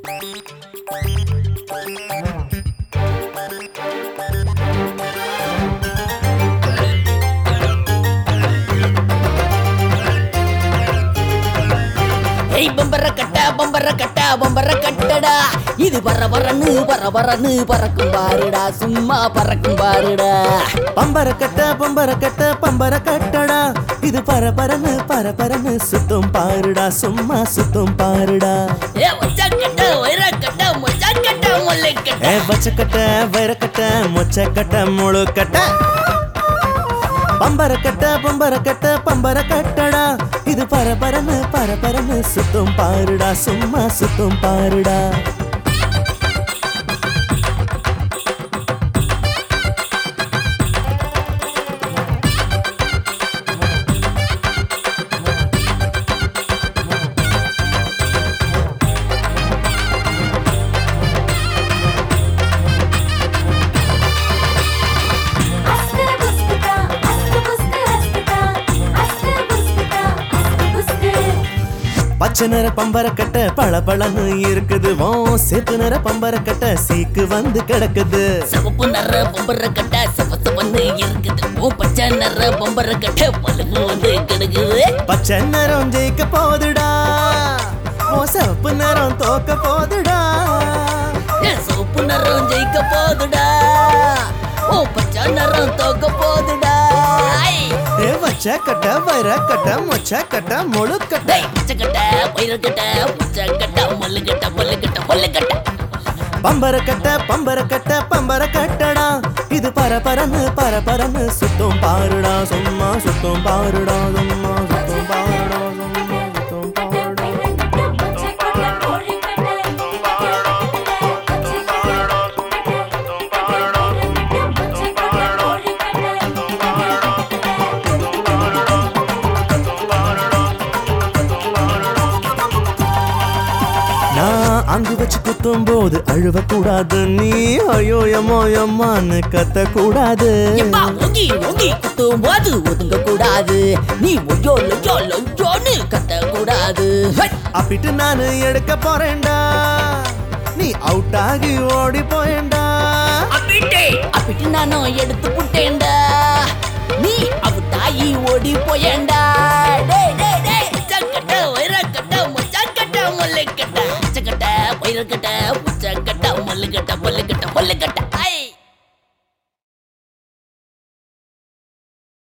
பம்பர கட்டடா இது வரவரன்னு பறக்கும் பாருடா சும்மா பறக்கும் பாருடா பம்பர கட்டடா இது பரபரன்னு சுத்தும் பாருடா சும்மா சுத்தும் பாருடா ஏ வச்சக்கட்ட வைரக்கட்ட மொச்சக்கட்ட முல்லைக்கட்ட ஏ வச்சக்கட்ட வைரக்கட்ட மொச்சக்கட்ட முழுக்கட்ட பம்பர கட்டடா இது பரபரன்னு சுத்தும் பாருடா சும்மா சுத்தும் பாருடா பச்சை நிற பம்பர கட்ட பளபளன்னு இருக்குது சேப்பு நிற பம்பர கட்ட சீக்கு வந்து கிடக்குது சிவப்பு நிற பம்பர கட்ட சிவத்து வந்து இருக்குது பச்சை நிற பம்பர கட்ட பழுகு வந்து கிடக்குது பச்சை நிறம் ஜெயிக்க போதுடா சிவப்பு நிறம் தோக்க போதுடா சிவப்பு நிறம் ஜெயிக்க போதுடா பச்சை நிறம் தோக்க போதுடா வச்சக்கட்ட வைரக்கட்ட மொச்சக்கட்ட முழுக்கட்ட பச்சக்கட்ட வைரக்கட்ட மொச்சக்கட்ட முள்ளுக்கட்ட பம்பர கட்டடா இது பரபரன்னு சுத்தும் பாருடா சும்மா சுத்தும் பாருடா சும்மா சுத்தும் பாருடா சும்மா சுத்தும் பாருடா அங்கு வச்சு குத்தும் போது அழுவ கூடாது நீ ஐயோ எம்மான்னு கத்த கூடாது குத்தும் போது ஒதுங்க கூடாது நீ ஒய்யோன்னு கத்த கூடாது அப்பிட்டு நானு எடுக்க போறேன்டா நீ அவுட் ஆகி ஓடி போயேண்டா அப்பிட்டு நானும் எடுத்து புட்டேன்டா நீ அவுட் ஆகி ஓடி போயேண்டா வைரக்கட்ட முச்சக்கட்ட முல்லுக்கட்ட